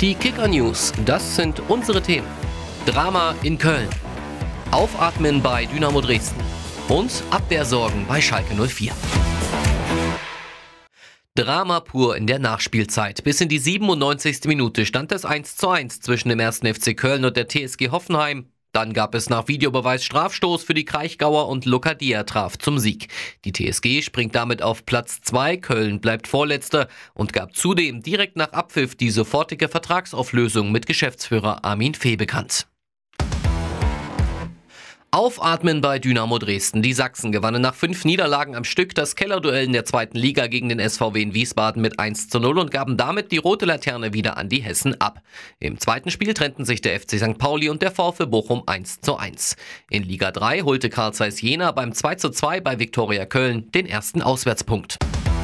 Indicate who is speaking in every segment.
Speaker 1: Die Kicker News, das sind unsere Themen. Drama in Köln, Aufatmen bei Dynamo Dresden und Abwehrsorgen bei Schalke 04. Drama pur in der Nachspielzeit. Bis in die 97. Minute stand es 1:1 zwischen dem 1. FC Köln und der TSG Hoffenheim. Dann gab es nach Videobeweis Strafstoß für die Kraichgauer und Lokadia traf zum Sieg. Die TSG springt damit auf Platz 2, Köln bleibt Vorletzter und gab zudem direkt nach Abpfiff die sofortige Vertragsauflösung mit Geschäftsführer Armin Fee bekannt. Aufatmen bei Dynamo Dresden. Die Sachsen gewannen nach 5 Niederlagen am Stück das Kellerduell in der 2. Liga gegen den SVW in Wiesbaden mit 1:0 und gaben damit die rote Laterne wieder an die Hessen ab. Im zweiten Spiel trennten sich der FC St. Pauli und der VfB Bochum 1:1. In Liga 3 holte Carl Zeiss Jena beim 2:2 bei Viktoria Köln den ersten Auswärtspunkt.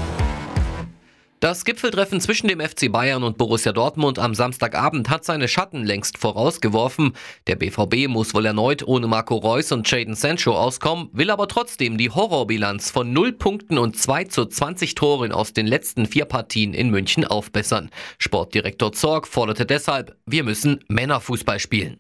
Speaker 1: Das Gipfeltreffen zwischen dem FC Bayern und Borussia Dortmund am Samstagabend hat seine Schatten längst vorausgeworfen. Der BVB muss wohl erneut ohne Marco Reus und Jadon Sancho auskommen, will aber trotzdem die Horrorbilanz von 0 Punkten und 2:20 Toren aus den letzten 4 Partien in München aufbessern. Sportdirektor Zorg forderte deshalb, wir müssen Männerfußball spielen.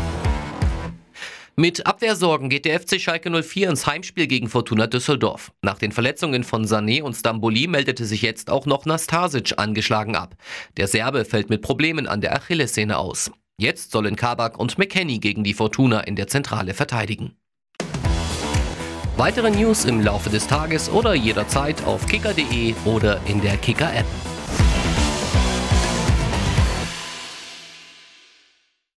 Speaker 1: Mit Abwehrsorgen geht der FC Schalke 04 ins Heimspiel gegen Fortuna Düsseldorf. Nach den Verletzungen von Sané und Stambouli meldete sich jetzt auch noch Nastasic angeschlagen ab. Der Serbe fällt mit Problemen an der Achillessehne aus. Jetzt sollen Kabak und McKennie gegen die Fortuna in der Zentrale verteidigen. Weitere News im Laufe des Tages oder jederzeit auf kicker.de oder in der Kicker-App.